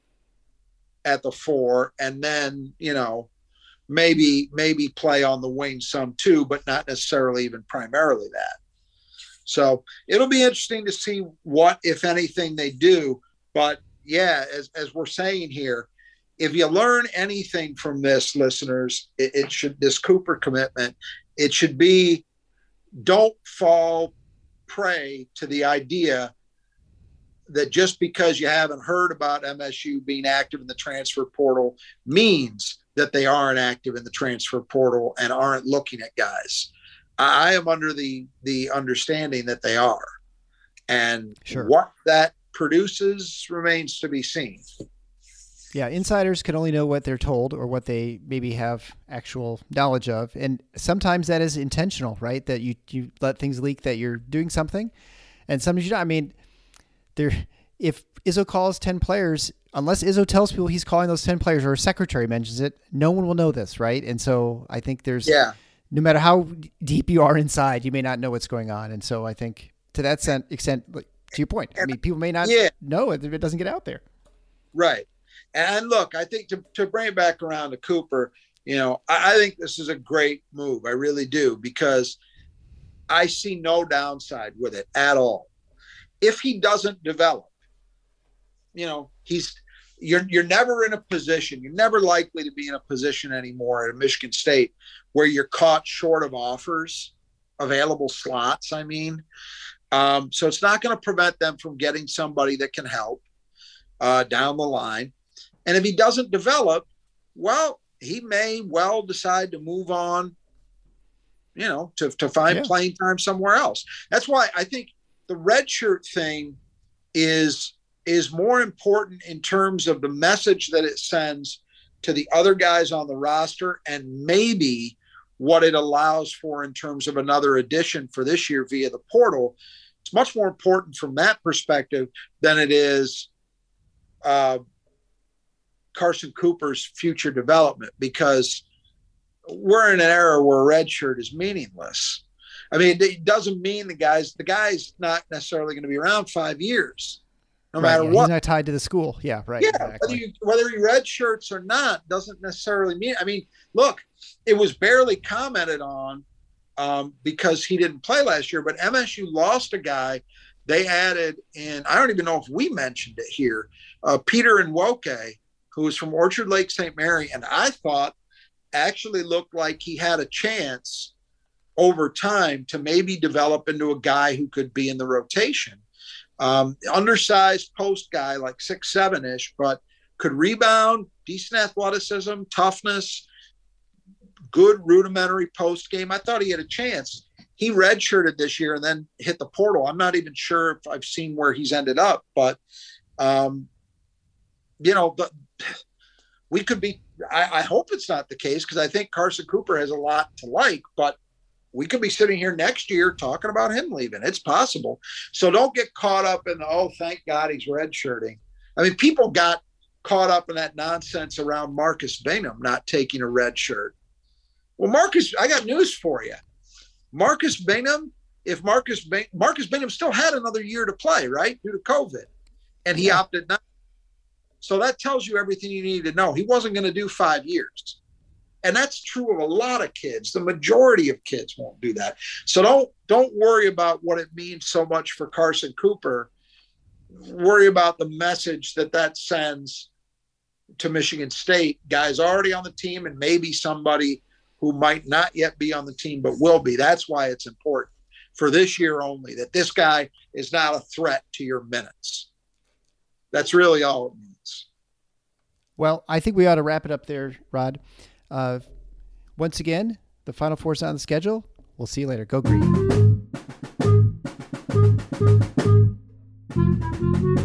at the four, and then, you know, maybe, maybe play on the wing some too, but not necessarily even primarily that. So it'll be interesting to see what, if anything, they do. But yeah, as, as we're saying here, if you learn anything from this, listeners, it, it should, this Cooper commitment, it should be, don't fall prey to the idea that just because you haven't heard about M S U being active in the transfer portal means that they aren't active in the transfer portal and aren't looking at guys. I am under the, the understanding that they are. And sure. What that produces remains to be seen. Yeah, insiders can only know what they're told or what they maybe have actual knowledge of. And sometimes that is intentional, right? That you, you let things leak that you're doing something. And sometimes you don't. I mean, there, if Izzo calls ten players, unless Izzo tells people he's calling those ten players or a secretary mentions it, no one will know this, right? And so I think there's, yeah. no matter how deep you are inside, you may not know what's going on. And so I think to that extent, to your point, I mean, people may not yeah. know it if it doesn't get out there. Right. And look, I think to, to bring it back around to Cooper, you know, I, I think this is a great move. I really do, because I see no downside with it at all. If he doesn't develop, you know, he's, you're, you're never in a position, you're never likely to be in a position anymore at Michigan State where you're caught short of offers, available slots. I mean, um, so it's not going to prevent them from getting somebody that can help uh, down the line. And if he doesn't develop, well, he may well decide to move on, you know, to, to find yeah. playing time somewhere else. That's why I think the redshirt thing is, is more important in terms of the message that it sends to the other guys on the roster, and maybe what it allows for in terms of another addition for this year via the portal. It's much more important from that perspective than it is uh, Carson Cooper's future development, because we're in an era where a red shirt is meaningless. I mean, it doesn't mean the guy's, the guy's not necessarily going to be around five years, no right, matter yeah, what. He's not tied to the school. Yeah. Right. Yeah. Exactly. Whether you, whether he red shirts or not, doesn't necessarily mean, I mean, look, it was barely commented on um, because he didn't play last year, but M S U lost a guy they added in, I don't even know if we mentioned it here, uh, Peter Nwoke, who was from Orchard Lake Saint Mary, and I thought actually looked like he had a chance over time to maybe develop into a guy who could be in the rotation. Um, undersized post guy, like six, seven-ish, but could rebound, decent athleticism, toughness, good rudimentary post game. I thought he had a chance. He redshirted this year and then hit the portal. I'm not even sure if I've seen where he's ended up, but um, you know, the, we could be, I, I hope it's not the case, because I think Carson Cooper has a lot to like, but we could be sitting here next year talking about him leaving. It's possible. So don't get caught up in, oh, thank God he's redshirting. I mean, people got caught up in that nonsense around Marcus Bingham not taking a red shirt. Well, Marcus, I got news for you. Marcus Bingham, if Marcus Bing, Marcus Bingham still had another year to play, right, due to COVID, and he yeah. opted not. So that tells you everything you need to know. He wasn't going to do five years. And that's true of a lot of kids. The majority of kids won't do that. So don't don't worry about what it means so much for Carson Cooper. Worry about the message that that sends to Michigan State. Guys already on the team and maybe somebody who might not yet be on the team but will be. That's why it's important for this year only, that this guy is not a threat to your minutes. That's really all it means. Well, I think we ought to wrap it up there, Rod. Uh, once again, the Final Four's on the schedule. We'll see you later. Go Green.